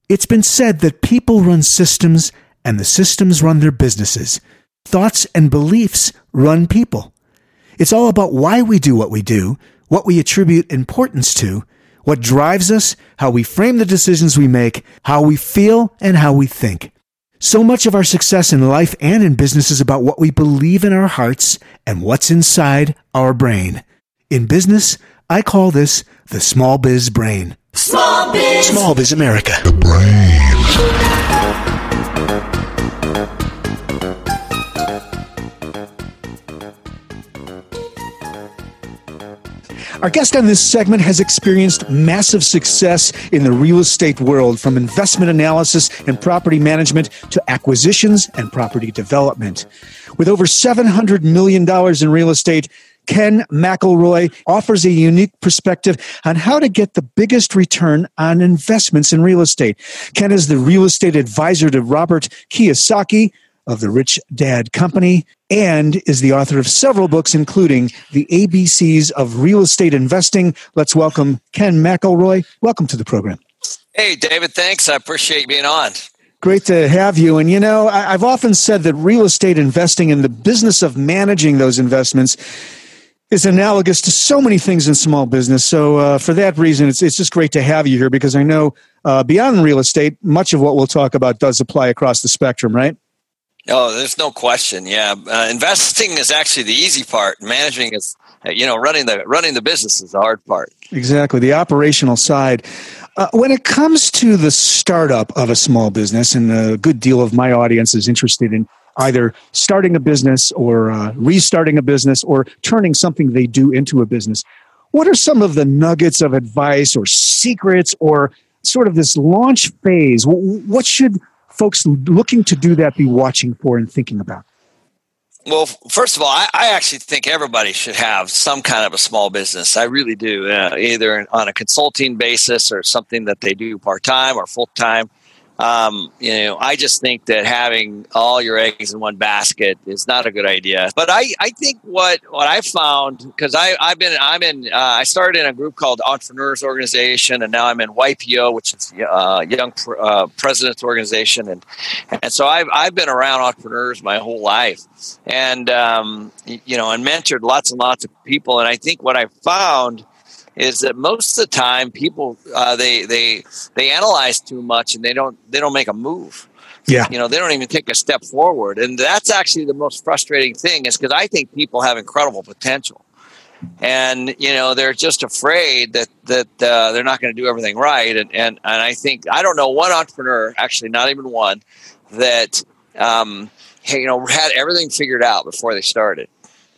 It's been said that people run systems and the systems run their businesses. Thoughts and beliefs run people. It's all about why we do what we do, what we attribute importance to, what drives us, how we frame the decisions we make, how we feel, and how we think. So much of our success in life and in business is about what we believe in our hearts and what's inside our brain. In business, I call this the Small Biz Brain. Small Biz. Small Biz America. The brain. Our guest on this segment has experienced massive success in the real estate world, from investment analysis and property management to acquisitions and property development. With over $700 million in real estate, Ken McElroy offers a unique perspective on how to get the biggest return on investments in real estate. Ken is the real estate advisor to Robert Kiyosaki of the Rich Dad Company and is the author of several books, including The ABCs of Real Estate Investing. Let's welcome Ken McElroy. Welcome to the program. Hey, David, thanks. I appreciate being on. Great to have you. And, you know, I've often said that real estate investing and the business of managing those investments is analogous to so many things in small business. So for that reason, it's just great to have you here, because I know beyond real estate, much of what we'll talk about does apply across the spectrum, right? Oh, there's no question. Yeah. Investing is actually the easy part. Managing is, running the business is the hard part. Exactly. The operational side. When it comes to the startup of a small business, and a good deal of my audience is interested in either starting a business or restarting a business or turning something they do into a business, what are some of the nuggets of advice or secrets or sort of this launch phase? What should folks looking to do that be watching for and thinking about? Well, first of all, I actually think everybody should have some kind of a small business. I really do, either on a consulting basis or something that they do part-time or full-time. I just think that having all your eggs in one basket is not a good idea. But I think what I found, because I started in a group called Entrepreneurs Organization, and now I'm in YPO, which is Young Presidents Organization, and so I've been around entrepreneurs my whole life, and and mentored lots and lots of people. And I think what I found is that most of the time people they analyze too much and they don't make a move. Yeah. They don't even take a step forward. And that's actually the most frustrating thing, is because I think people have incredible potential. And, they're just afraid that they're not going to do everything right. And I think, I don't know one entrepreneur, actually not even one, that, had everything figured out before they started.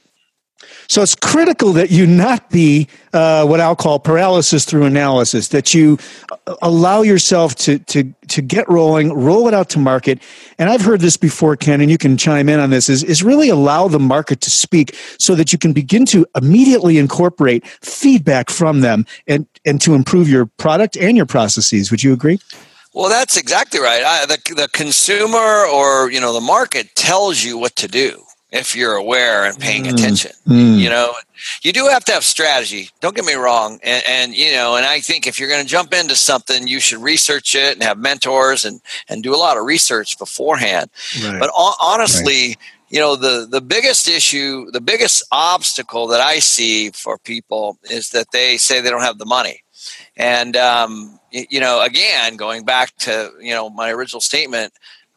So it's critical that you not be what I'll call paralysis through analysis, that you allow yourself to get rolling, roll it out to market. And I've heard this before, Ken, and you can chime in on this, is really allow the market to speak so that you can begin to immediately incorporate feedback from them and to improve your product and your processes. Would you agree? Well, that's exactly right. The consumer or, the market tells you what to do if you're aware and paying attention. You do have to have strategy. Don't get me wrong. And I think if you're going to jump into something, you should research it and have mentors and do a lot of research beforehand. Right. But honestly, the biggest issue, the biggest obstacle that I see for people is that they say they don't have the money. And, again, going back to, my original statement,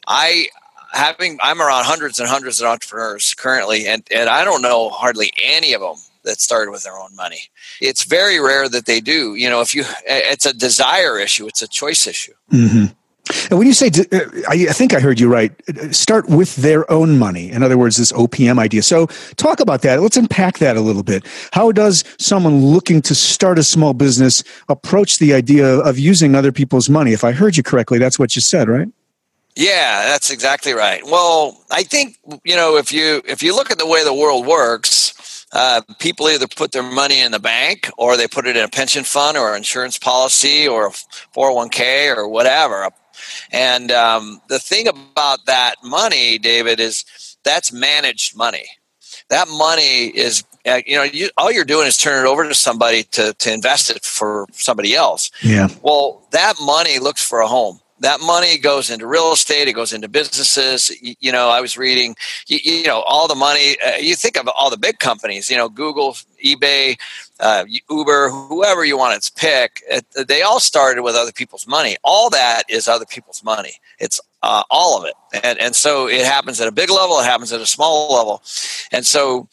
I'm around hundreds and hundreds of entrepreneurs currently, and I don't know hardly any of them that started with their own money. It's very rare that they do. It's a desire issue. It's a choice issue. Mm-hmm. And when you say, I think I heard you right, start with their own money. In other words, this OPM idea. So talk about that. Let's unpack that a little bit. How does someone looking to start a small business approach the idea of using other people's money? If I heard you correctly, that's what you said, right? Yeah, that's exactly right. Well, I think, if you look at the way the world works, people either put their money in the bank or they put it in a pension fund or an insurance policy or a 401k or whatever. And the thing about that money, David, is that's managed money. That money is, all you're doing is turn it over to somebody to invest it for somebody else. Yeah. Well, that money looks for a home. that money goes into real estate. It goes into businesses. I was reading, all the money. You think of all the big companies, Google, eBay, Uber, whoever you want to pick. They all started with other people's money. All that is other people's money. It's all of it. And so it happens at a big level. It happens at a small level. And so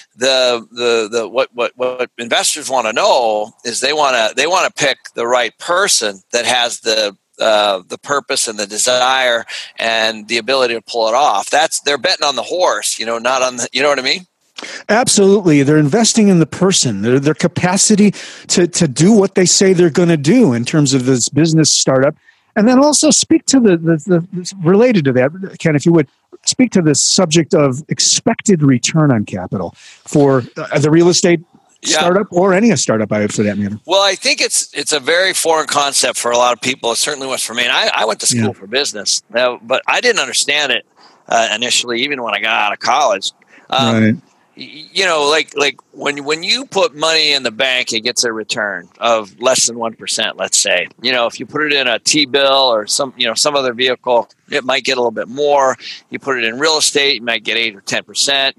what investors want to know is they want to pick the right person that has the purpose and the desire and the ability to pull it off. They're betting on the horse, not on the, you know what I mean? Absolutely. They're investing in the person, their capacity to do what they say they're going to do in terms of this business startup. And then also speak to the related to that, Ken, if you would, speak to the subject of expected return on capital for the real estate startup or any startup, for that matter. Well, I think it's a very foreign concept for a lot of people. It certainly was for me. And I went to school for business, but I didn't understand it initially, even when I got out of college. Right. Like when you put money in the bank, it gets a return of less than 1%, let's say. If you put it in a T-bill or some other vehicle, it might get a little bit more. You put it in real estate, you might get 8 or 10%.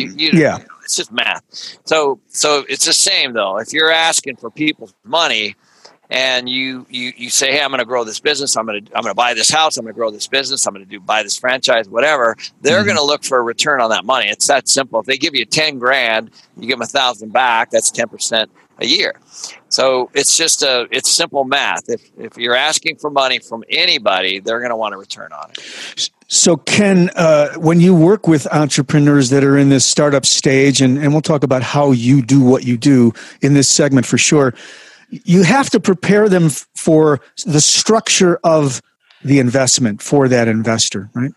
It's just math. So it's the same though. If you're asking for people's money, and you say, hey, I'm going to grow this business. I'm going to buy this house. I'm going to grow this business. I'm going to buy this franchise, whatever. They're going to look for a return on that money. It's that simple. If they give you $10,000, you give them $1,000 back. That's 10% a year. So it's simple math. If you're asking for money from anybody, they're going to want a return on it. So Ken, when you work with entrepreneurs that are in this startup stage, and we'll talk about how you do what you do in this segment for sure, you have to prepare them for the structure of the investment for that investor, right?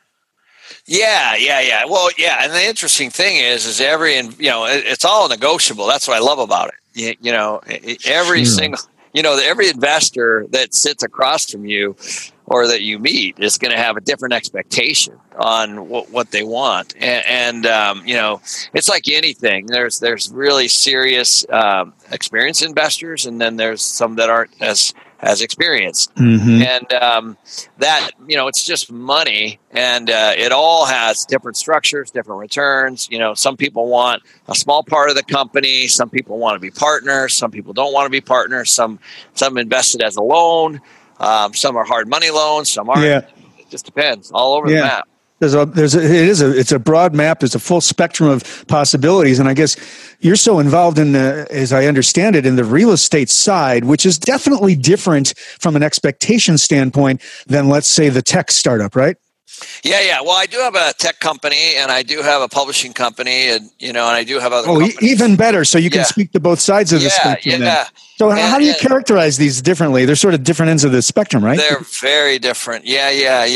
Yeah. Well, yeah. And the interesting thing is it's all negotiable. That's what I love about it. Every single, every investor that sits across from you or that you meet is going to have a different expectation on what they want. And it's like anything. There's really serious experienced investors, and then there's some that aren't as experienced. Mm-hmm. And that, it's just money, and it all has different structures, different returns. Some people want a small part of the company. Some people want to be partners. Some people don't want to be partners. Some invested as a loan. Some are hard money loans. Some aren't. Yeah. It just depends. All over the map. It's a broad map. There's a full spectrum of possibilities. And I guess you're so involved in as I understand it, in the real estate side, which is definitely different from an expectation standpoint than, let's say, the tech startup, right? Yeah. Well, I do have a tech company, and I do have a publishing company, and I do have other companies. Even better. So you can speak to both sides of the spectrum. Yeah. So how do you characterize these differently? They're sort of different ends of the spectrum, right? They're very different. Yeah.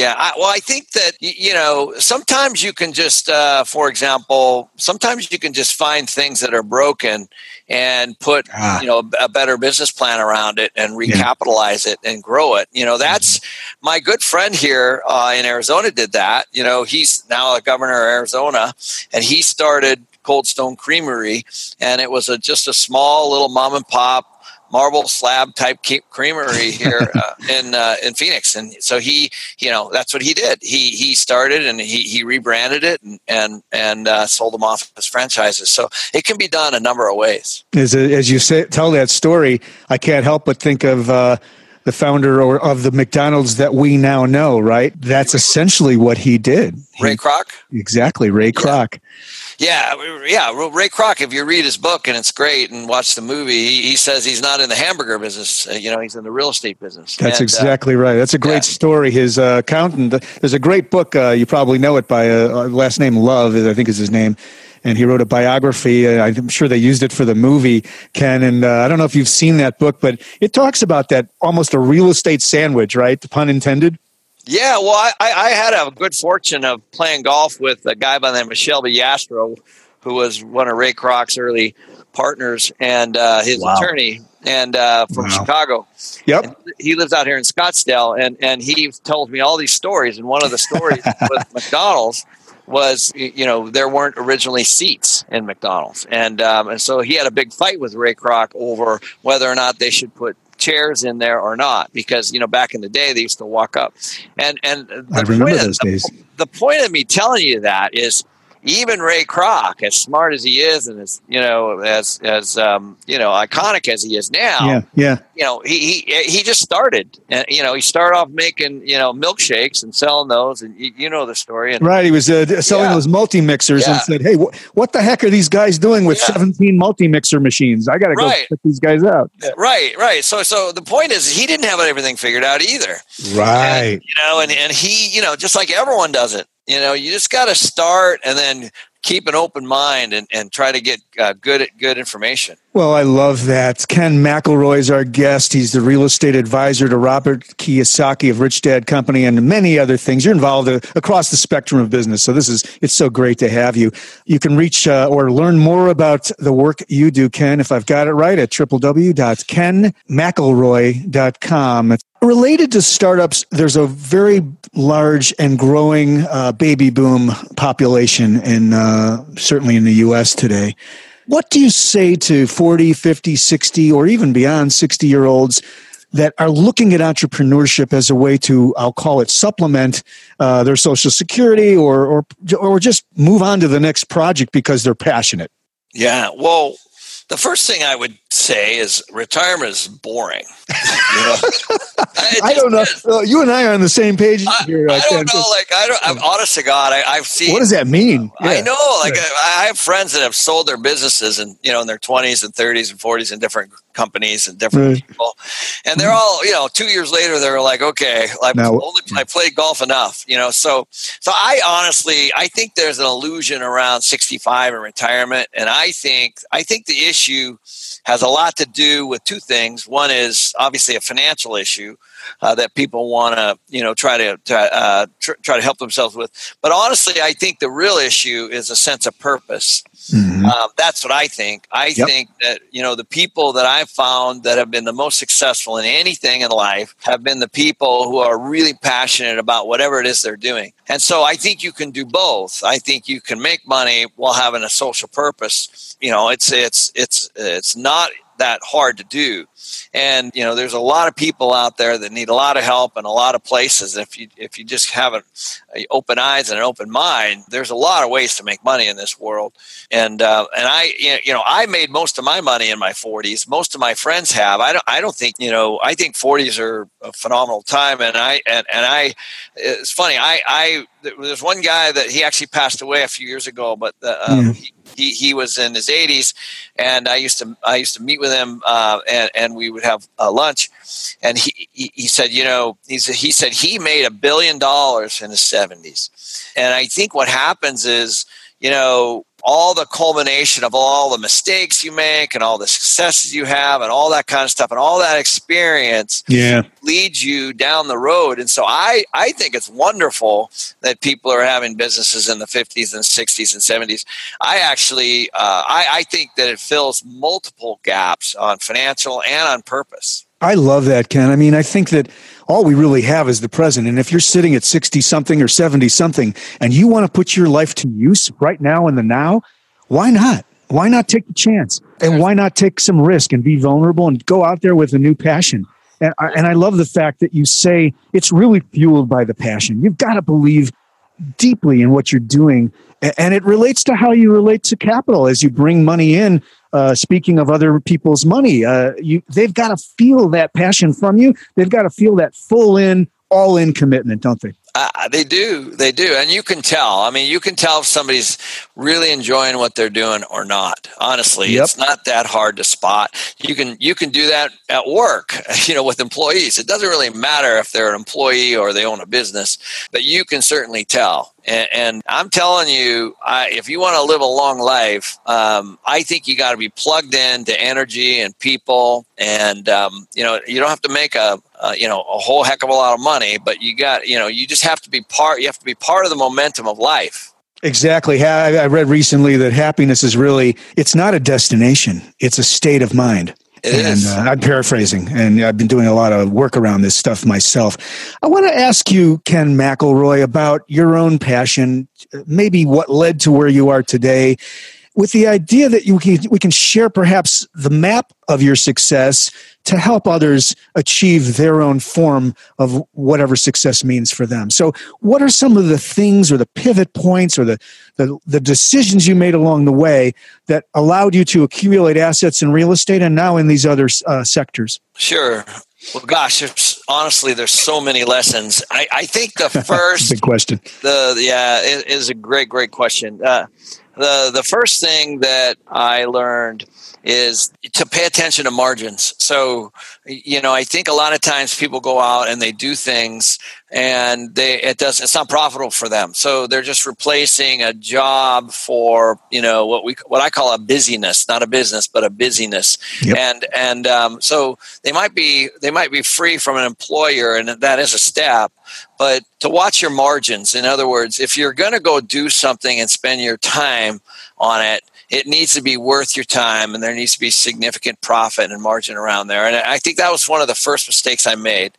I think that, sometimes you can just, for example, sometimes you can just find things that are broken and put, a better business plan around it and recapitalize it and grow it. That's my good friend here in Arizona did that. He's now a governor of Arizona, and he started Cold Stone Creamery, and it was just a small little mom and pop marble slab type creamery here in Phoenix. And so he, that's what he did. He started and he rebranded it and sold them off as franchises. So it can be done a number of ways. As you tell that story, I can't help but think of the founder of the McDonald's that we now know, right? That's essentially what he did. Ray Kroc? Exactly, Ray Kroc. Yeah. Ray Kroc, if you read his book, and it's great, and watch the movie, he says he's not in the hamburger business. He's in the real estate business. That's exactly right. That's a great story. His accountant, there's a great book, you probably know it by last name Love, I think is his name. And he wrote a biography. I'm sure they used it for the movie, Ken. And I don't know if you've seen that book, but it talks about that almost a real estate sandwich, right? The pun intended. Yeah, well, I had a good fortune of playing golf with a guy by the name of Shelby Yastro, who was one of Ray Kroc's early partners and his attorney, and from Chicago. Yep. And he lives out here in Scottsdale, and he told me all these stories. And one of the stories with McDonald's was, there weren't originally seats in McDonald's. And so he had a big fight with Ray Kroc over whether or not they should put chairs in there or not, because, back in the day they used to walk up. And I remember those days. The point of me telling you that is, even Ray Kroc, as smart as he is, and as iconic as he is now, he just started, and he started off making milkshakes and selling those, and you know the story. And, right, he was selling those multi-mixers and said, "Hey, what the heck are these guys doing with 17 multi-mixer machines? I got to go check these guys out." Right. So the point is, he didn't have everything figured out either. Right. And he, just like everyone does it. You just got to start and then keep an open mind and try to get good information. Well, I love that. Ken McElroy is our guest. He's the real estate advisor to Robert Kiyosaki of Rich Dad Company and many other things. You're involved across the spectrum of business. So it's so great to have you. You can reach or learn more about the work you do, Ken, if I've got it right, at www.kenmcelroy.com. Related to startups, there's a very large and growing baby boom population certainly in the U.S. today. What do you say to 40, 50, 60, or even beyond 60-year-olds that are looking at entrepreneurship as a way to, I'll call it, supplement their Social Security or just move on to the next project because they're passionate? Yeah, well, the first thing I would say is retirement is boring. I don't know. You and I are on the same page here. I don't know. I'm honest to God, I've seen. What does that mean? I know. I have friends that have sold their businesses in their 20s and 30s and 40s in different companies and different people, and they're all 2 years later they're like, okay, I played golf enough. So I think there's an illusion around 65 and retirement, and I think the issue has a lot to do with two things. One is obviously a financial issue that people want to, try to help themselves with. But honestly, I think the real issue is a sense of purpose. Mm-hmm. That's what I think. I think that, the people that I've found that have been the most successful in anything in life have been the people who are really passionate about whatever it is they're doing. And so I think you can do both. I think you can make money while having a social purpose. It's not that hard to do. And, there's a lot of people out there that need a lot of help in a lot of places. If you just have open eyes and an open mind, there's a lot of ways to make money in this world. And I made most of my money in my 40s. Most of my friends have. I don't think, I think 40s are a phenomenal time. And it's funny. There's one guy that he actually passed away a few years ago, but he was in his 80s, and I used to meet with him, and we would have lunch, and he said, he said he made $1 billion in his 70s, and I think what happens is, all the culmination of all the mistakes you make and all the successes you have and all that kind of stuff and all that experience leads you down the road. And so I think it's wonderful that people are having businesses in the 50s and 60s and 70s. I actually, I think that it fills multiple gaps on financial and on purpose. I love that, Ken. I mean, I think that all we really have is the present. And if you're sitting at 60-something or 70-something and you want to put your life to use right now in the now, why not? Why not take the chance? And why not take some risk and be vulnerable and go out there with a new passion? And I love the fact that you say it's really fueled by the passion. You've got to believe deeply in what you're doing. And it relates to how you relate to capital as you bring money in. Speaking of other people's money, they've got to feel that passion from you. They've got to feel that all in commitment, don't they? They do. And you can tell. I mean, you can tell if somebody's really enjoying what they're doing or not. Honestly, It's not that hard to spot. You can do that at work, with employees. It doesn't really matter if they're an employee or they own a business, but you can certainly tell. And I'm telling you, if you want to live a long life, I think you got to be plugged into energy and people. And, you don't have to make a whole heck of a lot of money, but you just have to be part of the momentum of life. Exactly. I read recently that happiness is it's not a destination. It's a state of mind. It is. I'm paraphrasing, and I've been doing a lot of work around this stuff myself. I want to ask you, Ken McElroy, about your own passion, maybe what led to where you are today. with the idea that we can share perhaps the map of your success to help others achieve their own form of whatever success means for them. So what are some of the things or the pivot points or the decisions you made along the way that allowed you to accumulate assets in real estate and now in these other sectors? Sure. Well, gosh, honestly, there's so many lessons. I think the first big question. It is a great question. The first thing that I learned is to pay attention to margins. So, I think a lot of times people go out and they do things and it's not profitable for them. So they're just replacing a job for, what I call a busyness, not a business, but a busyness. Yep. And so they might be free from an employer, and that is a step. But to watch your margins, in other words, if you're going to go do something and spend your time on it, it needs to be worth your time, and there needs to be significant profit and margin around there. And I think that was one of the first mistakes I made.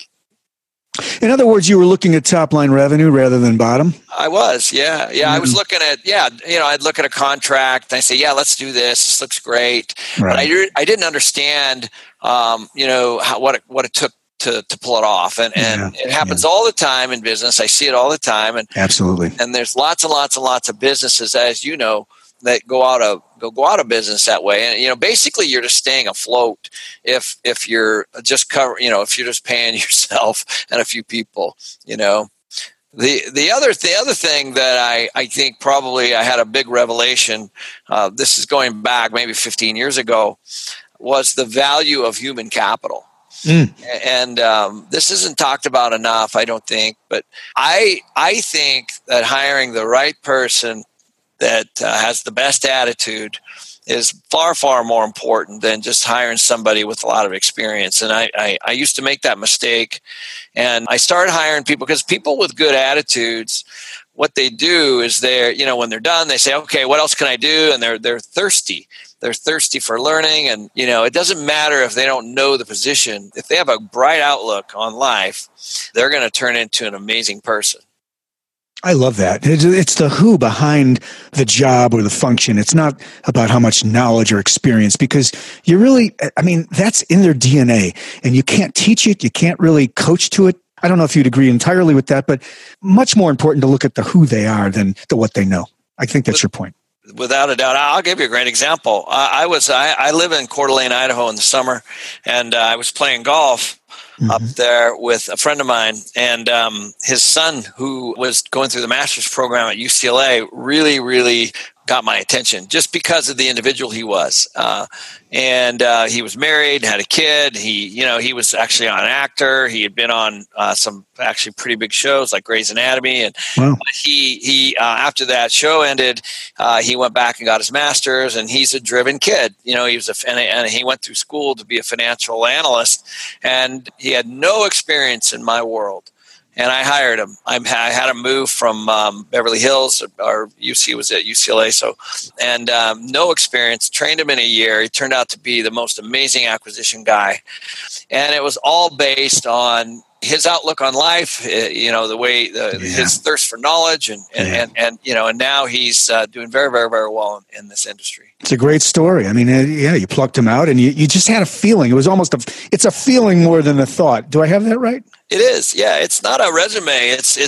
In other words, you were looking at top line revenue rather than bottom? I was, yeah. Mm-hmm. I was looking at, I'd look at a contract and I say, let's do this. This looks great. Right. But I didn't understand, what it took to pull it off. And it happens all the time in business. I see it all the time. And absolutely. And there's lots and lots and lots of businesses, as you know, that go out of business that way. And, basically you're just staying afloat if you're just if you're just paying yourself and a few people, The other thing that I think probably I had a big revelation, this is going back maybe 15 years ago, was the value of human capital. And this isn't talked about enough, I don't think, but I think that hiring the right person that has the best attitude is far, far more important than just hiring somebody with a lot of experience. And I used to make that mistake, and I started hiring people because people with good attitudes, what they do is when they're done, they say, okay, what else can I do? And they're thirsty. They're thirsty for learning. And, it doesn't matter if they don't know the position. If they have a bright outlook on life, they're going to turn into an amazing person. I love that. It's the who behind the job or the function. It's not about how much knowledge or experience, because that's in their DNA, and you can't teach it. You can't really coach to it. I don't know if you'd agree entirely with that, but much more important to look at the who they are than the what they know. I think that's your point. Without a doubt. I'll give you a great example. I live in Coeur d'Alene, Idaho in the summer, and I was playing golf up there with a friend of mine, and his son, who was going through the master's program at UCLA, really, really got my attention just because of the individual he was. And he was married, had a kid. He was actually an actor. He had been on some actually pretty big shows like Grey's Anatomy. And he after that show ended, he went back and got his master's. And he's a driven kid. And he went through school to be a financial analyst. And he had no experience in my world. And I hired him. I had him move from Beverly Hills, or UC was at UCLA. And no experience. Trained him in a year. He turned out to be the most amazing acquisition guy. And it was all based on his outlook on life. The way his thirst for knowledge, and now he's doing very, very, very well in this industry. It's a great story. I mean, you plucked him out, and you just had a feeling. It was almost it's a feeling more than a thought. Do I have that right? It is, yeah. It's not a resume. It's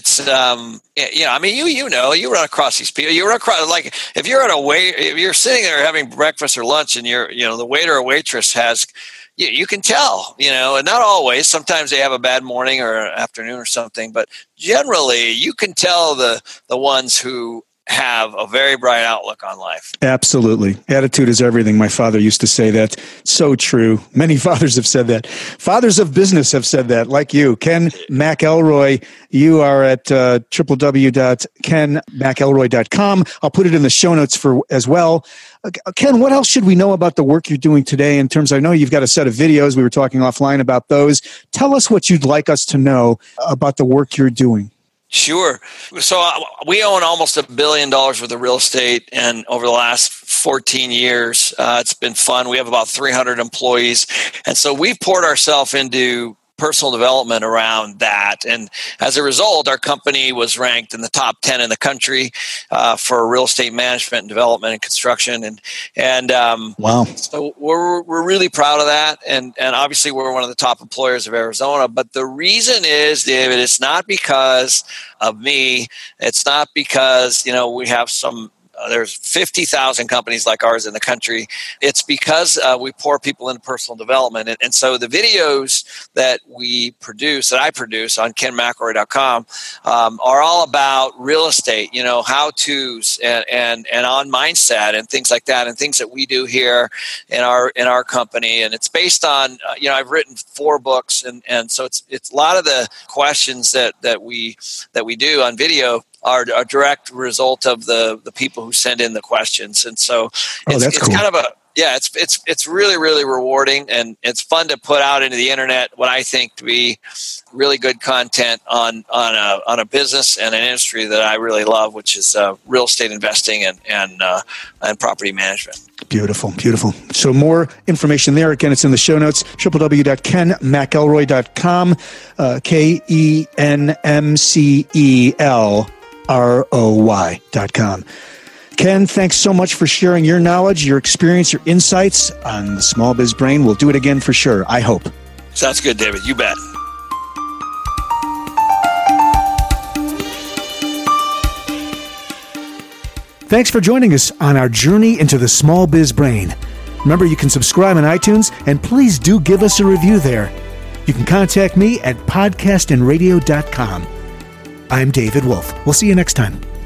you run across these people. You run across, like, if you're sitting there having breakfast or lunch, and the waiter or waitress has, you can tell, and not always. Sometimes they have a bad morning or afternoon or something, but generally you can tell the ones who have a very bright outlook on life. Absolutely. Attitude is everything. My father used to say that. So true. Many fathers have said that. Fathers of business have said that, like you. Ken McElroy, you are at www.kenmcelroy.com. I'll put it in the show notes as well. Ken, what else should we know about the work you're doing today in terms of, I know you've got a set of videos. We were talking offline about those. Tell us what you'd like us to know about the work you're doing. Sure. So we own almost $1 billion worth of real estate, and over the last 14 years, it's been fun. We have about 300 employees, and so we've poured ourselves into personal development around that. And as a result, our company was ranked in the top 10 in the country for real estate management and development and construction. And wow. So we're really proud of that. And obviously we're one of the top employers of Arizona. But the reason is, David, it's not because of me. It's not because, we have there's 50,000 companies like ours in the country. It's because we pour people into personal development. And so the videos that I produce on kenmcelroy.com are all about real estate, how-tos and on mindset and things like that, and things that we do here in our company. And it's based on, I've written 4 books. And so it's a lot of the questions that we do on video are a direct result of the people who send in the questions. And so it's cool. kind of it's really, really rewarding, and it's fun to put out into the internet what I think to be really good content on a business and an industry that I really love, which is real estate investing and property management. Beautiful, beautiful. So more information there. Again, it's in the show notes, www.kenmcelroy.com, KenMcelroy.com. Ken, thanks so much for sharing your knowledge, your experience, your insights on the Small Biz Brain. We'll do it again for sure, I hope. Sounds good, David. You bet. Thanks for joining us on our journey into the Small Biz Brain. Remember, you can subscribe on iTunes, and please do give us a review there. You can contact me at podcastinradio.com. I'm David Wolf. We'll see you next time.